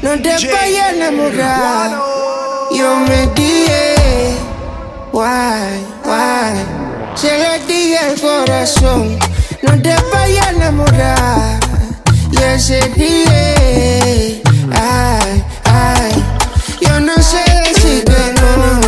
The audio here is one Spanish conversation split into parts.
No te vayas a enamorar. Yo me dije, why. Se lo dije al corazón. No te vayas a enamorar. Y ese día, ay. Yo no sé decir que no.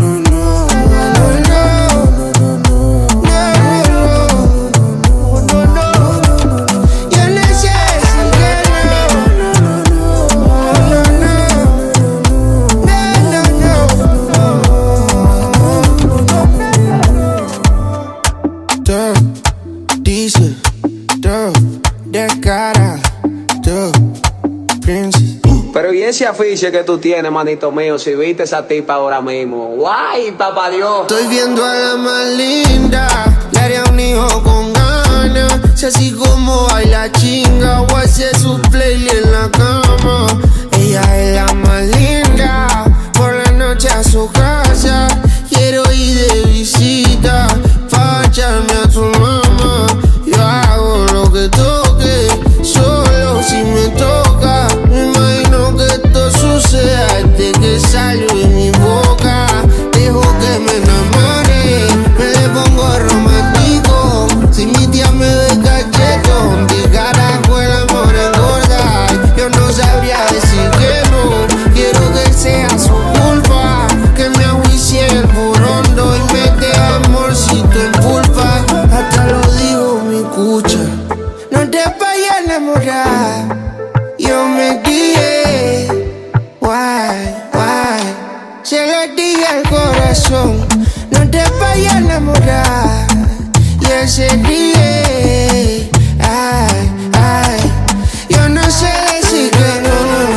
Pero y ese afiche que tú tienes, manito mío, si viste esa tipa ahora mismo. ¡Guay, papá Dios! Estoy viendo a la más linda, le haría un hijo con ganas. Si así como baila chinga, o hace su playlist en la cama. Ella es la más linda, por la noche a su casa. Quiero ir de visita, pa' echarme a tu mamá. Yo hago lo que toque, solo si me toca. Me imagino que esto suceda desde que salió de mi boca. Dejo que me enamore, me le pongo romántico. Si mi tía me ve cachetón, de carajo el amor engorda. Yo no sabría decir que no, quiero que sea su culpa. Que me ajuicie el burondo y mete amorcito en pulpa. Hasta lo digo mi cucha. No te vayas a enamorar. Yo me dije, why. Se lo dije al corazón. No te vayas a enamorar. Y ese día, ay. Yo no sé decir que no.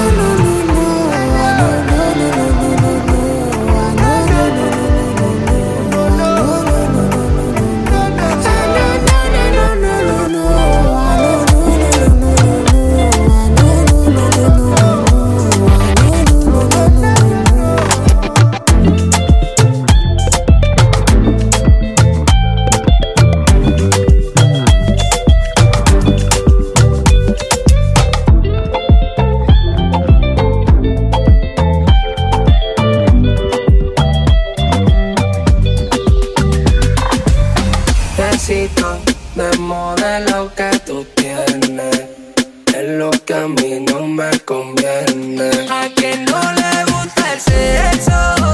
De modelo que tú tienes es lo que a mí no me conviene. A que no le gusta el sexo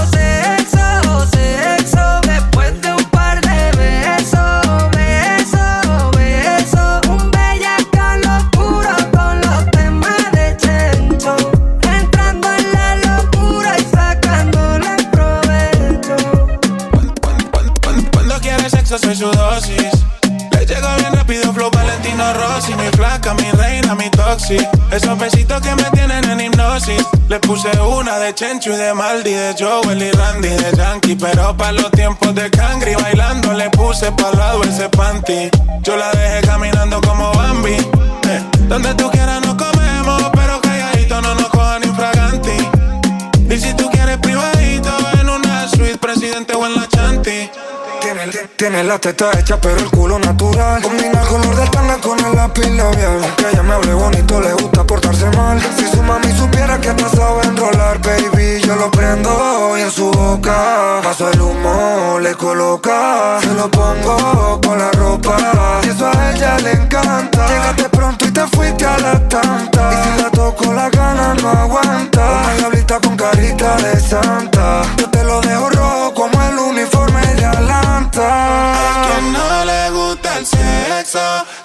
después de un par de besos. Un bellaco locuro con los temas de Chencho, entrando en la locura y sacándole provecho. Cuando quiere sexo soy su dosis. Llego bien rápido, flow Valentino Rossi. Mi flaca, mi reina, mi toxi. Esos besitos que me tienen en hipnosis. Le puse una de Chencho y de Maldi, de Joel y Randy, de Yankee. Pero pa' los tiempos de Cangri, bailando le puse pa'l lado ese panty. Yo la dejé caminando como Bambi. Donde tú quieras nos comemos, pero calladito no nos cojan infraganti. Y si tú quieres privadito, en una suite, presidente o en la Chanti. Tiene la teta hecha pero el culo natural. Combina el color del tanga con el lápiz labial. Aunque ella me hable bonito, le gusta portarse mal. Si su mami supiera que hasta sabe enrolar, baby, yo lo prendo y en su boca paso el humo, le coloca. Se lo pongo con la ropa y eso a ella le encanta. Llegaste pronto y te fuiste a la tanta. Y si la toco la gana no aguanta. Una diablita con carita de santa. Yo te lo dejo rojo como el uniforme de Atlanta. A quien no le gusta el sexo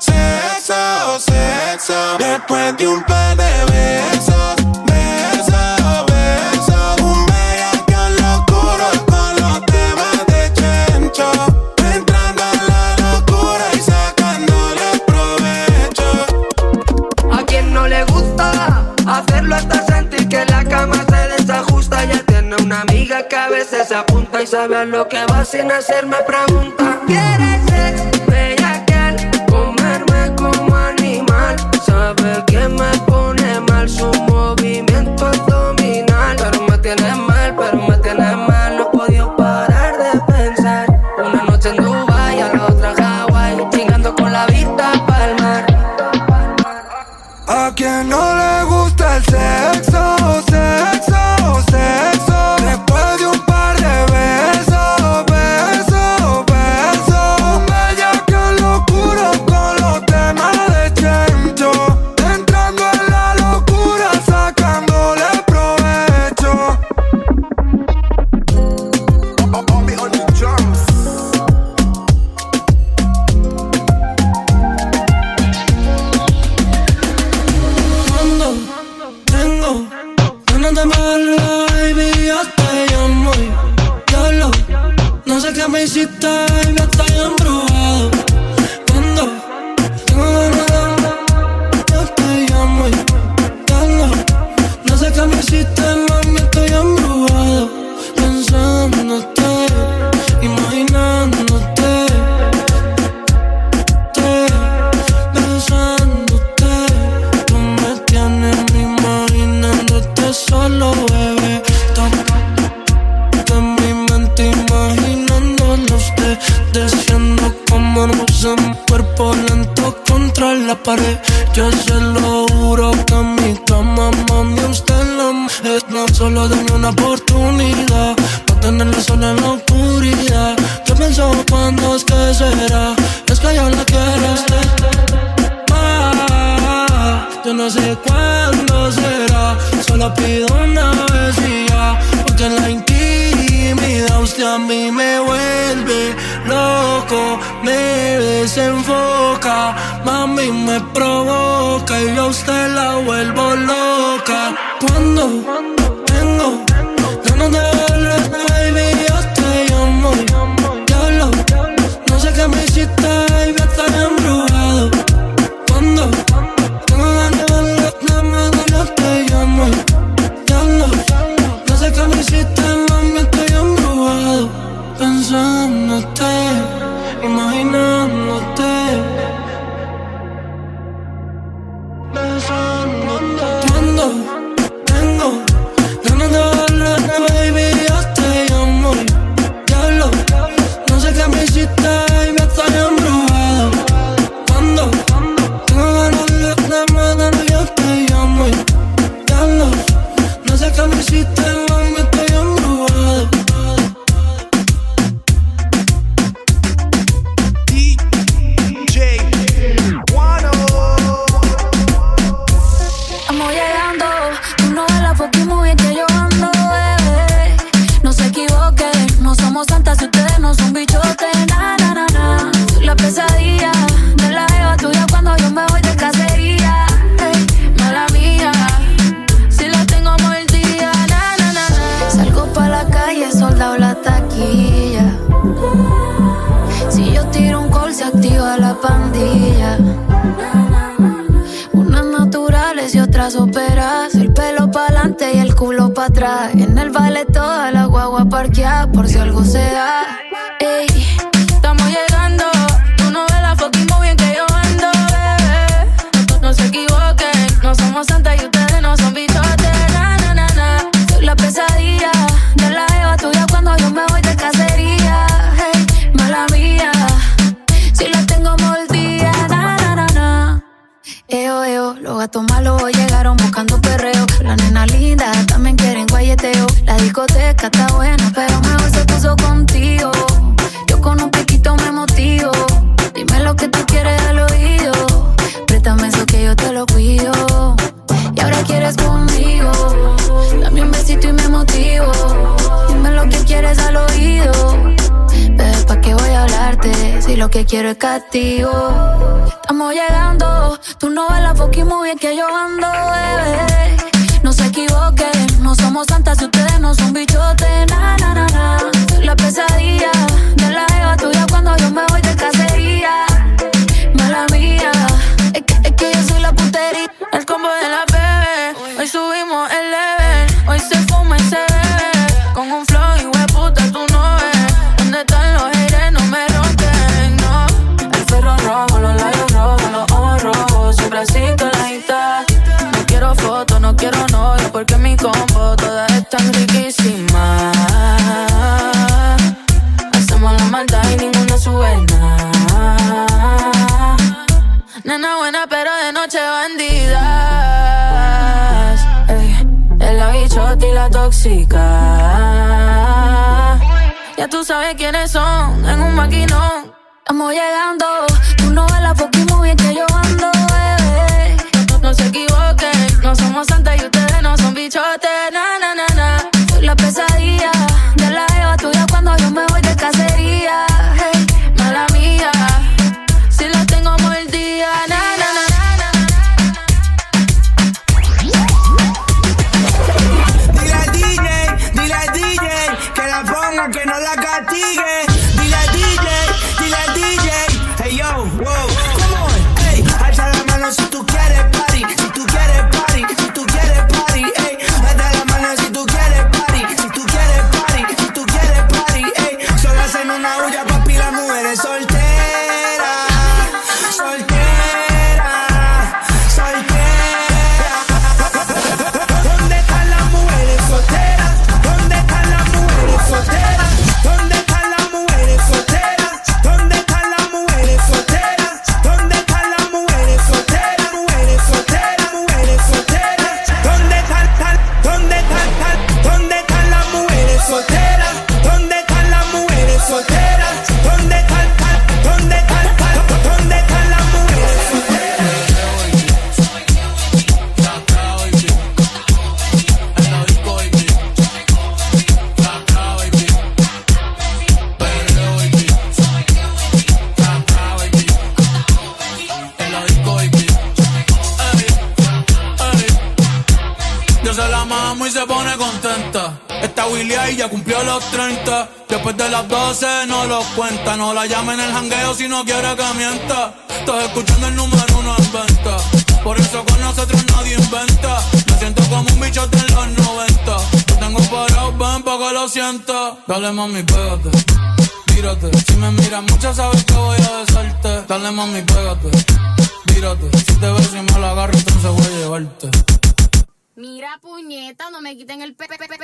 después de un par de besos. Un bellaco locuro con los temas de Chencho, entrando en la locura y sacándole provecho. A quien no le gusta hacerlo hasta sentir que la cama se desajusta. Ya tiene una amiga que a veces se apunta y sabe a lo que va sin hacerme pregunta. ¿Quieres ser bellaquear? Comerme como animal. Sabe que me pone mal su movimiento abdominal. Pero me tiene mal, no he podido parar de pensar. Una noche en Dubai, a la otra Hawaii, chingando con la vista pa'l mar. A quien no le gusta el sexo, sexo, sexo. Después de un par de besos, besos, besos. Bella que locura con los temas de Chencho. Entrando en la locura, sacándole provecho. Que me hiciste y me estás embrujado. Cuando yo te llamo y no sé qué me hiciste, mami, estoy embrujado. Pensándote, imaginándote, besándote. Tú me tienes imaginándote solo, bebé. En mi mente diciendo como hermosa, mi cuerpo lento contra la pared. Yo se lo juro que mi cama, mami, usted es no solo denme una oportunidad para tenerla sola en la oscuridad. ¿Qué pensó cuando es que será? Es que yo la quiero más. Yo no sé cuándo será, solo pido una vez y ya. Porque en la intimidad usted a mí me vuelve loco, me desenfoca, mami me provoca y yo a usted la vuelvo loca. Cuando tengo ganas de verle, baby, yo te llamo y diablo, no sé qué me hiciste y me estás embrujado. Cuando tengo ganas de verle, yo te llamo y diablo, no sé qué me hiciste, mami, estoy embrujado. Pensándote, imaginándote, besándote. Cuando tengo ganas de verle, baby, yo te llamo y diablo, no sé qué me hiciste y me estás embrujado. Cuando tengo ganas de verle, yo te llamo y diablo, no sé qué me hiciste, mami, estoy embrujado. Santas, si ustedes no son bichotes, na, na, na, na. Soy la pesadilla de la jeva tuya cuando yo me voy de cacería. Hey, mala mía, si la tengo mordida, na, na, na, na. Salgo pa' la calle, soldado la taquilla. Si yo tiro un call, se activa la pandilla. Unas naturales y otras operadas. El pelo pa'lante y el culo pa' atrás. En el vale toda la guagua parqueada por si algo se da. Ey, estamos llegando. Tú no ves la fucking movie en que yo ando, bebé. No se equivoquen, no somos santas y ustedes no son bichotes, na, na, na, na. Soy la pesadilla de la jeva tuya cuando yo me voy de cacería. Hey, mala mía, si la tengo mordida, na, na, na, na. Los gatos malos llegaron buscando perreo. La nena linda también quieren guayeteo. La discoteca está buena, pero mejor se puso contigo. Yo con un piquito me motivo. Dime lo que tú quieres al oído. Préstame eso que yo te lo cuido. Y ahora quieres conmigo. Dame un besito y me motivo. Dime lo que quieres al oído. Bebé, ¿pa' qué voy a hablarte si lo que quiero es castigo? Estamos llegando. Tú no ves la fucking movie en que yo ando, bebé. No se equivoquen, no somos santas si ustedes no son bichotes, na, na, na, na. Soy la pesadilla de la jeva tuya cuando yo me voy de cacería. Mala mía, es que yo soy la putería. El combo de la bebé, hoy subimos el level. Hoy se fuma y se bebe, con un flow y hueputa tú no ves. ¿Dónde están los haters? No me ronquen, no. El ferro rojo, los labios rojos, los ojos rojos, siempre así con la guitarra. No quiero fotos, no quiero novio, porque mi combo todas están riquísimas. Hacemos la maldad y ninguna sube nada. Nena buena pero de noche bandida. amiga tóxica. Ya tú sabes quiénes son, en un maquinón. Estamos llegando, tú no ves la fucking muy bien que yo ando, bebé. No se equivoquen, no somos santas y ustedes no son bichotes, na, na, na, na. Soy la pesadilla de la eva tuya cuando yo me voy de cacería. Hey, mala mía, si la tengo mordida, na, na, na, na, na. Dile al DJ que la ponga, que no la castigue. Dile al DJ, hey yo, wow, come on, hey, alza la mano si tú quieres party, si tú quieres party, si tú quieres party, hey, alza la mano si tú quieres party, si tú quieres party, si tú quieres party, hey, solo hacen una huya papi las mujeres solteras, solteras, solteras. ¿Dónde están las mujeres solteras? ¿Dónde están las mujeres solteras? ¿Dónde están las mujeres solteras? ¿Dónde están las mujeres solteras? ¿Dónde están las mujeres solteras? Mujeres solteras, mujeres solteras. ¿Dónde están las mujeres solteras? ¿Dónde están las mujeres solteras? ¿Dónde están las mujeres Yo se la mamo y se pone contenta. Esta Willy ahí ya cumplió los 30. Después de las 12 no los cuenta. No la llame en el jangueo si no quiere que mienta. Estás escuchando el número 1 en venta. Por eso con nosotros nadie inventa. Me siento como un bichote en los 90. Lo tengo parado, ven pa' que lo sienta. Dale mami, pégate, tírate. Si me miras mucho sabes que voy a besarte. Dale mami, pégate, tírate. Si te ves y me la agarro entonces voy a llevarte. Mira, puñeta, no me quiten el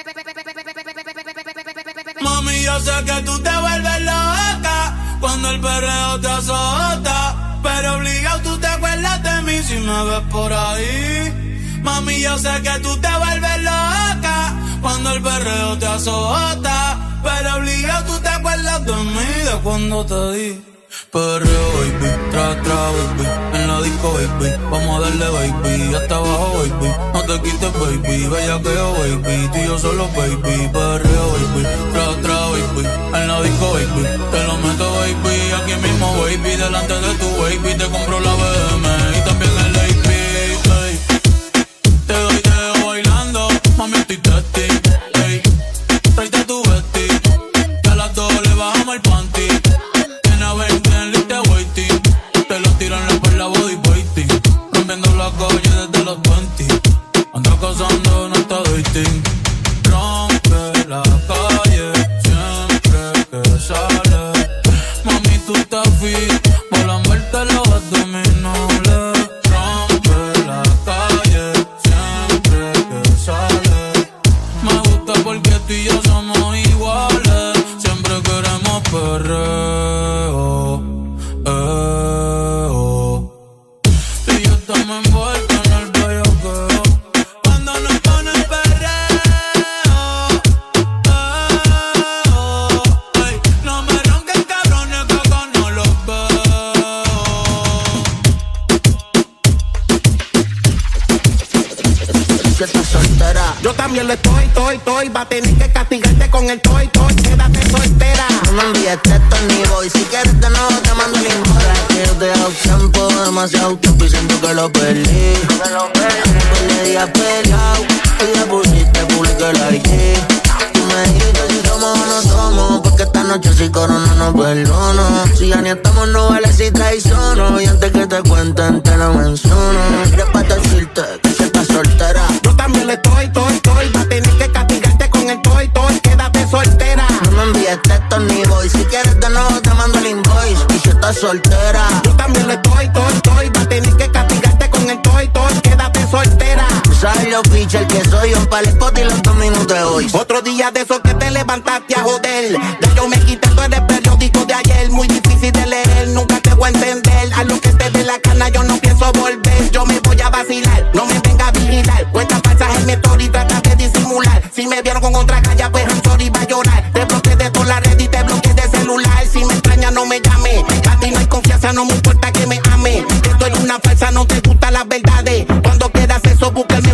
Mami, yo sé que tú te vuelves loca cuando el perreo te azota, pero obligado tú te acuerdas de mí si me ves por ahí. Mami, yo sé que tú te vuelves loca cuando el perreo te azota, pero obligado tú te acuerdas de mí de cuando te di. Perreo, baby, tra, baby, en la disco, baby, vamos a darle, baby, hasta abajo, baby, no te quites, baby, bellaqueo, baby, tú y yo solo, baby, perreo, baby, tra, baby, en la disco, baby, te lo meto, baby, aquí mismo, baby, delante de tu baby, te compro la BM y también el AP, ey, te doy dedo bailando, mami, estoy testing, ey, tráete tu vesti, que a las 2 le bajamos el panty. Te lo tiran por la body waiting. Rompiendo la calle desde los 20. Anda cazando, no está dating. Rompe la calle siempre que sale. Mami, tú estás fit, volan verte los abdominales. Rompe la calle siempre que sale. Me gusta porque tú y yo somos iguales. Siempre queremos perreo. Y yo estamos envueltos en el bellaqueo cuando nos ponen perreo. Ey, no me ronquen cabrones que acá no los veo. Que estás soltera. Yo también le estoy. Va a tener que castigarte con el toy. Quédate soltera. No me envíes texto ni voy. Si quieres de nuevo te mando el inbox. Que yo te he dado tiempo, demasiado tiempo y siento que lo perdí. Le di a peleado y le pusiste público el ID. Tú me dijiste si somos o no somos, porque esta noche si corona no perdono. Si ya ni estamos no vale si traiciono. Y antes que te cuenten te lo menciono. Es para decirte que si estás soltera. Yo también le estoy. Va a tener que castigarte con el toy. Quédate soltera. No me envíes texto ni voy. Si quieres de nuevo te mando el invoice. Y si estás soltera. Yo también le estoy. Va a tener que castigarte con el toy. Quédate soltera. Tú sabes lo pitcher que soy. Yo para el spot y los 2 minutos de hoy. Otro día de esos que te levantaste a joder. Ya yo me quité todo el periódico de ayer. Muy difícil de leer, nunca te voy a entender. A lo que te dé la cana yo no pienso volver. Yo me voy a vacilar, no me venga a vigilar. Cuenta falsas en mi story, trata de disimular. Si me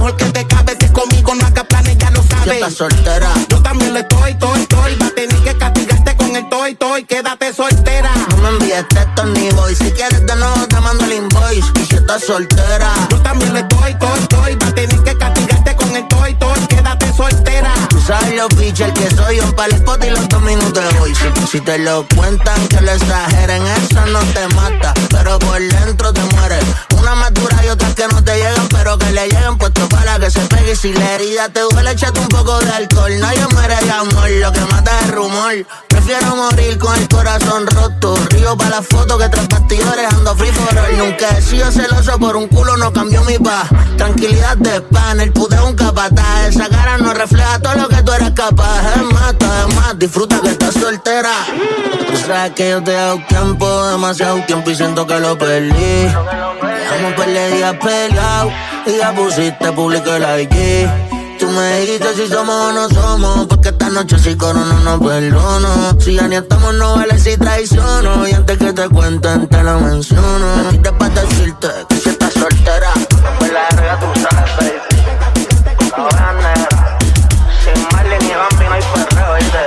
mejor que te cabe. Si conmigo no hagas planes, ya lo sabes. Si estás soltera, yo también le estoy. Va a tener que castigarte con el toy. Quédate soltera. No me envíes textos ni voice. Si quieres de nuevo te mando el invoice. Y si estás soltera, yo también le estoy. Va a tener que castigarte con el toy. Quédate soltera. Tú sabes lo pitcher que soy. Yo para el spot y los 2 minutos de voy. Si te lo cuentan que lo exageren, eso no te mata, pero por dentro te mueres. Una más dura y otras que no te llegan, pero que le lleguen puesto para que se pegue. Y si la herida te duele, échate un poco de alcohol. Nadie muere de amor, lo que mata es rumor. Prefiero morir con el corazón roto. Río para la foto que tras bastidores ando free for all. Nunca he sido celoso por un culo, no cambió mi paz. Tranquilidad de pan, el puteo un capataz. Esa cara no refleja todo lo que tú eres capaz. Además, disfruta que estás soltera. Tú sabes que yo te he dado tiempo, demasiado tiempo y siento que lo perdí. Llevamos par de días peleados y ya pusiste público el IG. Tú me dijiste si somos o no somos, porque esta noche si corona no perdono. Si ya ni estamos no vale si traiciono. Y antes que te cuenten te lo menciono. Me quité pa' decirte que si estás soltera, pues la verga tú sabes, baby. La oveja negra, sin Marley ni Bambi no hay perreo, ¿viste?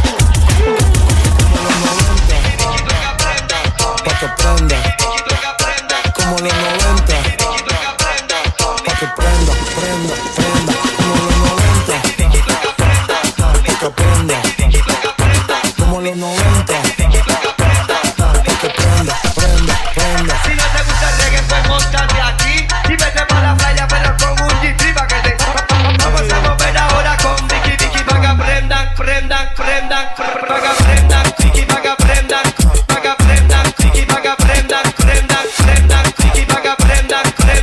Pa' que prenda, como los 90. Pa' que prenda, como los 90. Pa' que prenda, como los 90. Pa' que prenda. Si no te gusta el reggae, pues móntate aquí y vete pa' la playa, pero con un G3 pa' que te vamos a mover ahora con Vicky pa' que aprendan, pa' que aprendan, Vicky pa' que aprendan, Vicky pa' que aprendan, Vicky pa' que aprendan.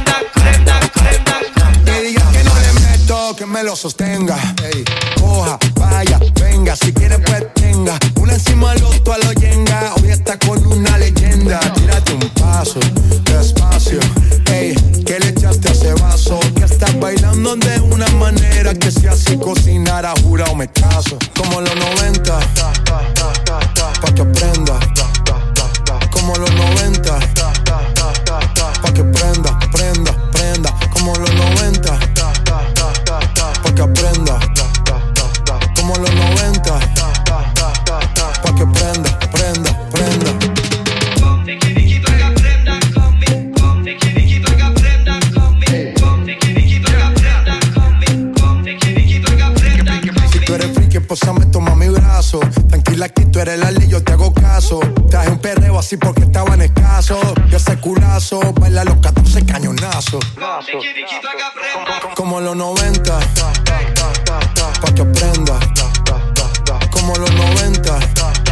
Que digas que no le meto, que me lo sostenga. Ey, coja, vaya, venga, si quieres pues tenga. Una encima del otro a lo yenga. Hoy está con una leyenda. Tírate un paso, despacio. Ey, que le echaste a ese vaso. Que estás bailando de una manera que si así cocinara, jurado me caso. Como los 90, pa' que aprenda. Como los 90, pa' que prenda. Como los 90, pa' que aprenda. Como los 90, pa' que prenda. Vicky pa' que aprendan conmigo, Vicky pa' que aprendan conmigo, Vicky pa' que aprendan conmigo, Vicky pa' que aprendan conmigo. Si tú eres friki, posame, toma mi brazo. Tranquila aquí, tú eres la ley, yo te hago caso. Traje un perreo así porque estaban escasos. Y ese culazo, baila los 14 cañonazos. Vicky pa' que aprendan. Como los 90, pa' que aprenda. Como los 90,